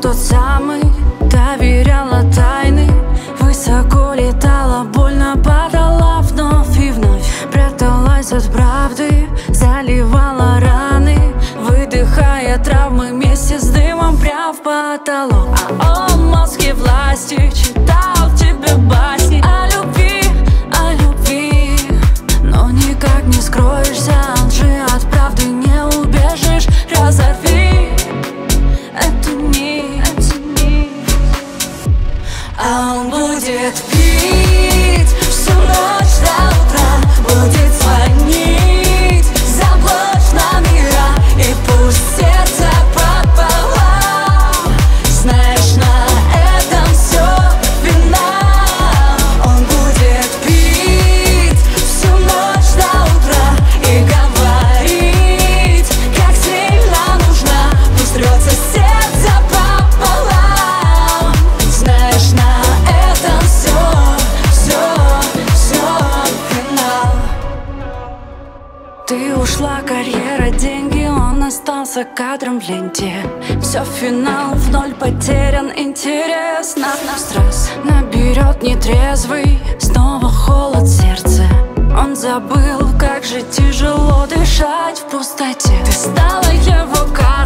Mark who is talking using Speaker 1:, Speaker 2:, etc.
Speaker 1: тот самый, доверяла тайны, высоко летала, больно падала вновь и вновь. Пряталась от правды, заливала раны, выдыхая травмы вместе с дымом прям в потолок. А он в мозге власти читал тебе басни о любви, но никак не скроешься лжи, от правды не убежишь. Разорви эту нить, а он будет пить всю ночь до утра, будет звонить, заблочь номера, и пусть сердце пополам. Знаешь, на этом все вина. Он будет пить всю ночь до утра и говорить, как сильно нужна, пусть рвется сердце пополам. Знаешь, на этом все финал. Ты ушла, карьера, деньги, он остался кадром в ленте. Все финал, в ноль потерян интерес. Стресс наберет нетрезвый, снова холод сердца. Он забыл, как же тяжело дышать в пустоте. Ты стала его